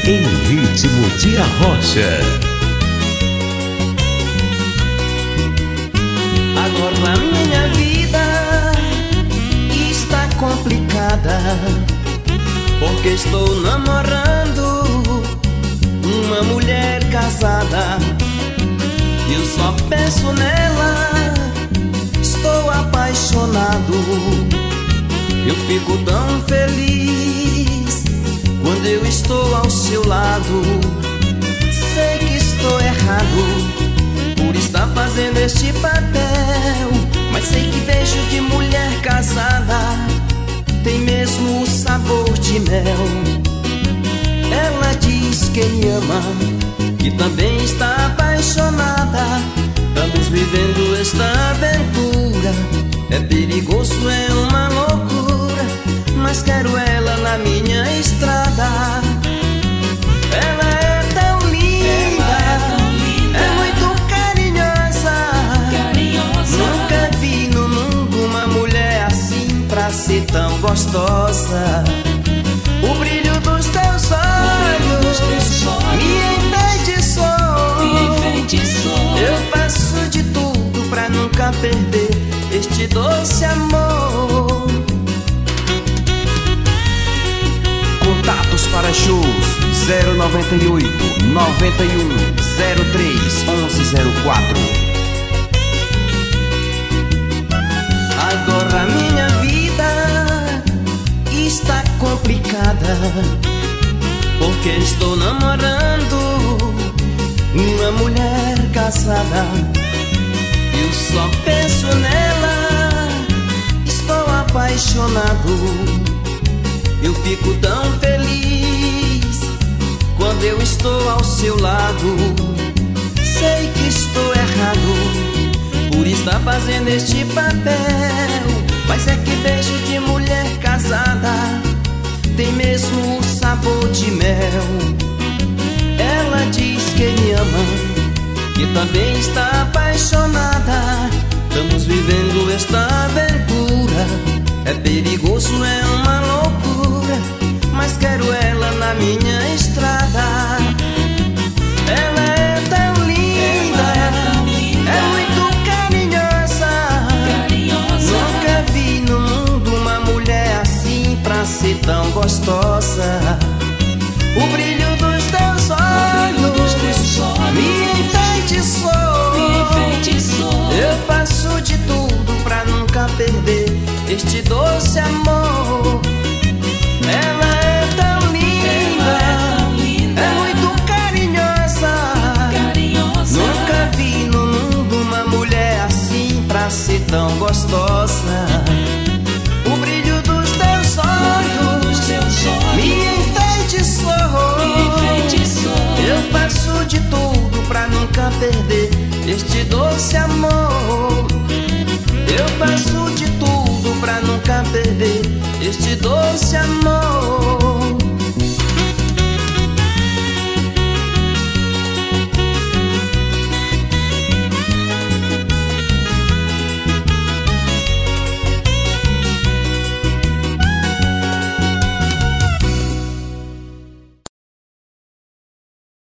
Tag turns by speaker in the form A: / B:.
A: em ritmo de arrocha.
B: Agora minha vida está complicada, porque estou namorando uma mulher casada. Eu só penso nela, estou apaixonado. Eu fico tão feliz quando eu estou ao seu lado. Sei que estou errado por estar fazendo este papel, mas sei que beijo de mulher casada tem mesmo o sabor de mel. Ela diz que me ama, que também está apaixonada. Estamos vivendo esta aventura, é perigoso, é uma loucura, mas quero ela na minha estrada. Ela é tão linda, é muito carinhosa. Nunca vi no mundo uma mulher assim pra ser tão gostosa. O brilho dos teus olhos me enfeitiçou. Eu faço de tudo pra nunca perder este doce amor.
C: Contatos para shows 098 91 03 1104.
B: Agora minha vida está complicada, porque estou namorando uma mulher casada. Eu só penso nela, estou apaixonado. Eu fico tão feliz quando eu estou ao seu lado. Sei que estou errado por estar fazendo este papel, mas é que beijo de mulher casada tem mesmo o sabor de mel. Ela diz que me ama, que também está apaixonada. Estamos vivendo esta aventura, é perigoso, é uma loucura, mas quero ela na minha estrada. Ela é tão linda, é muito carinhosa. Nunca vi no mundo uma mulher assim pra ser tão gostosa. O brilho dos teus olhos me enfeitiçou. Eu faço de tudo pra nunca perder este doce amor. Ela é tão linda, é muito carinhosa. Nunca vi no mundo uma mulher assim pra ser tão gostosa. O brilho dos teus olhos me enfeitiçou. Eu faço de tudo pra nunca perder este doce amor. Eu faço de tudo pra nunca perder este doce amor.